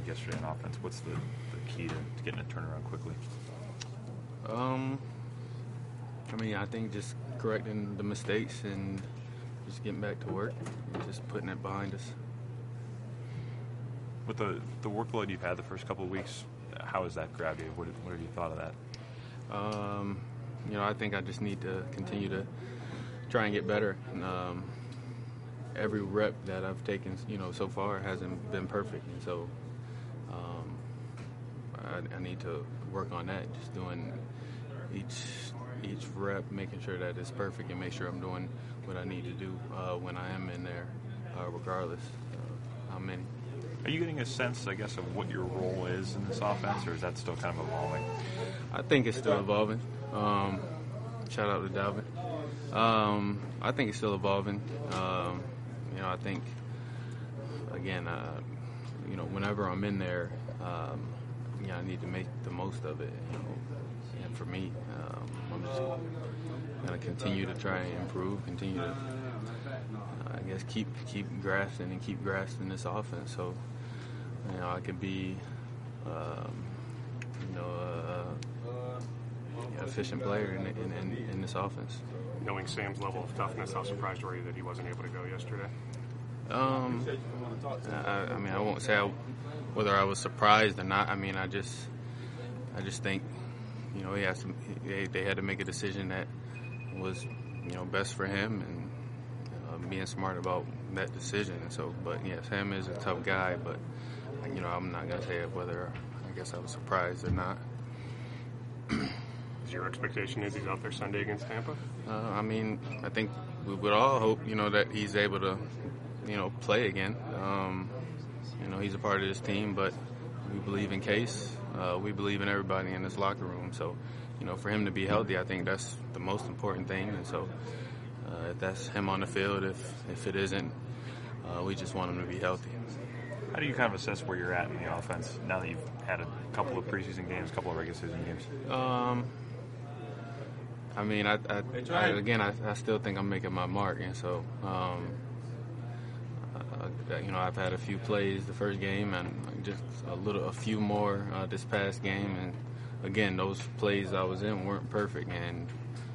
like yesterday in offense? What's the key to getting a turnaround quickly? I think just correcting the mistakes and just getting back to work and just putting it behind us. With the workload you've had the first couple of weeks, how has that grabbed you? What have you thought of that? I think I just need to continue to try and get better. And, every rep that I've taken, so far hasn't been perfect, and so I need to work on that. Just doing each rep, making sure that it's perfect, and make sure I'm doing what I need to do when I am in there, regardless of how many. Are you getting a sense, I guess, of what your role is in this offense, or is that still kind of evolving? I think it's still evolving. Shout out to Dalvin. I think it's still evolving. I think, again, whenever I'm in there, I need to make the most of it. And for me, I'm just going to continue to try and improve, continue to, keep grasping this offense. So, I could be, an efficient player in this offense. Knowing Sam's level of toughness, how surprised were you that he wasn't able to go yesterday? I won't say whether I was surprised or not. I just think, they had to make a decision that was, best for him, and being smart about that decision. And so, but yeah, Sam is a tough guy, but I'm not gonna say whether I was surprised or not. Is your expectation is he's out there Sunday against Tampa? I think we would all hope, that he's able to, play again. He's a part of this team, but we believe in Case. We believe in everybody in this locker room. So, for him to be healthy, I think that's the most important thing. And so, if that's him on the field, if it isn't, we just want him to be healthy. How do you kind of assess where you're at in the offense now that you've had a couple of preseason games, a couple of regular season games? I still think I'm making my mark, and so, I've had a few plays the first game, and just a few more this past game, and again, those plays I was in weren't perfect, and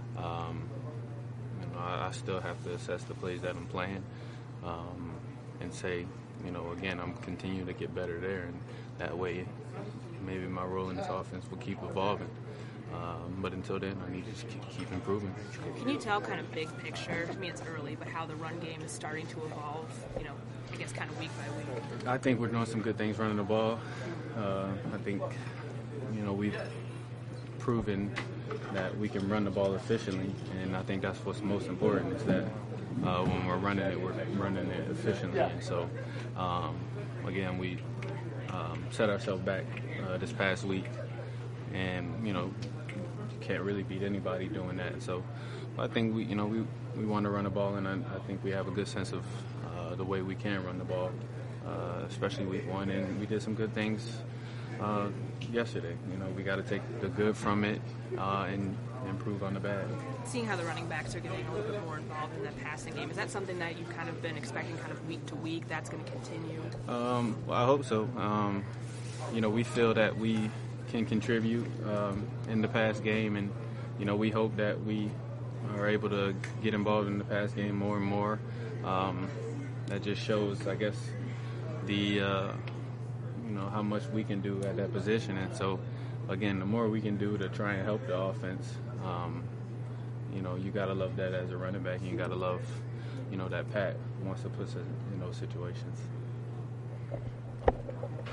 I still have to assess the plays that I'm playing, and say, again, I'm continuing to get better there, and that way, maybe my role in this offense will keep evolving. But until then, I need to just keep improving. Can you tell kind of big picture, it's early, but how the run game is starting to evolve, kind of week by week? I think we're doing some good things running the ball. I think, we've proven that we can run the ball efficiently, and I think that's what's most important is that when we're running it efficiently. And so, again, we set ourselves back this past week, and, you can't really beat anybody doing that. So I think we want to run the ball, and I think we have a good sense of the way we can run the ball, especially week one. And we did some good things yesterday. We got to take the good from it and improve on the bad. Seeing how the running backs are getting a little bit more involved in the passing game, is that something that you've kind of been expecting kind of week to week that's going to continue? Well, I hope so. We feel that we can contribute in the pass game, and we hope that we are able to get involved in the pass game more and more. That just shows, I guess, the how much we can do at that position. And so, again, the more we can do to try and help the offense, you gotta love that as a running back, and you gotta love that Pat wants to put us in those situations.